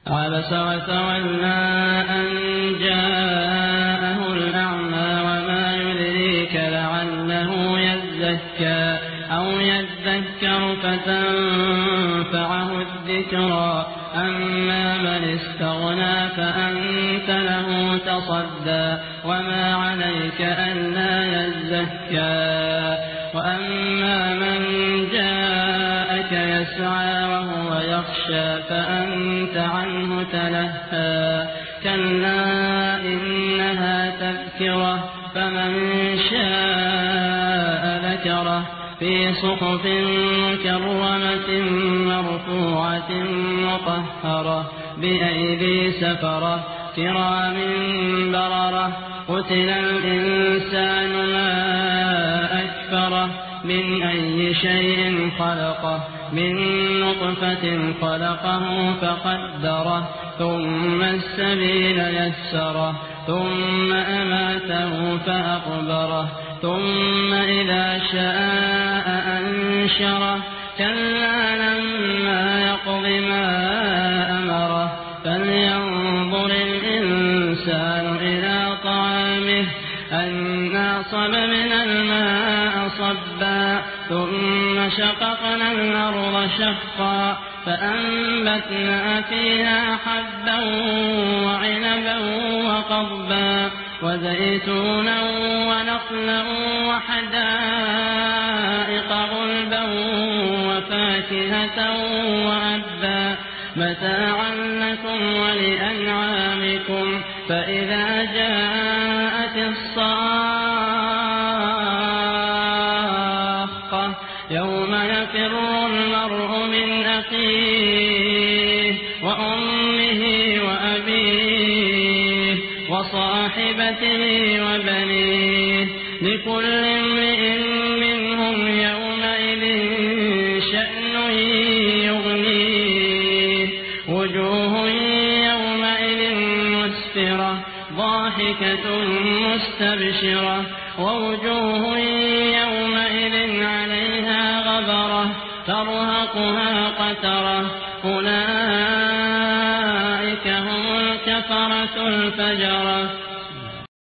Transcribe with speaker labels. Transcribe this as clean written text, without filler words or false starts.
Speaker 1: عبس وتولى أن جاءه الأعمى وما يدريك لعله يزكى أو يذكر فتنفعه الذكرى أما من استغنى فأنت له تصدى وما عليك ألا يزكى وأما من جاءك يسعى وهو يخشى فأنت عنه تلهى كلا إنها تذكرة فمن شاء ذكره في صحف مكرمة مرفوعة مطهرة بأيدي سفرة كرام بررة قتل الإنسان ما أكفره من أي شيء خلقه من نطفة خلقه فقدره ثم السبيل يسره ثم أماته فأقبره ثم إذا شاء أنشره كلا لما يقض ما أمره فلينظر الإنسان إلى طعامه أنا صببنا الماء صبا ثم شققنا الأرض شقا فأنبتنا فيها حبا وعنبا وقضبا وزيتونا ونخلا وحدائق غلبا وفاكهة وأبا متاعا لكم ولأنعامكم فإذا جاءت الصاخة يوم يفر المرء من أخيه وأمه وأبيه وصاحبته وبنيه لكل امرئ منهم يومئذ شأن يغنيه وجوه يومئذ مسفرة ضاحكة مستبشرة ووجوه يومئذ عليها غبرة ترهقها قترة أولئك هم الكفرة الفجرة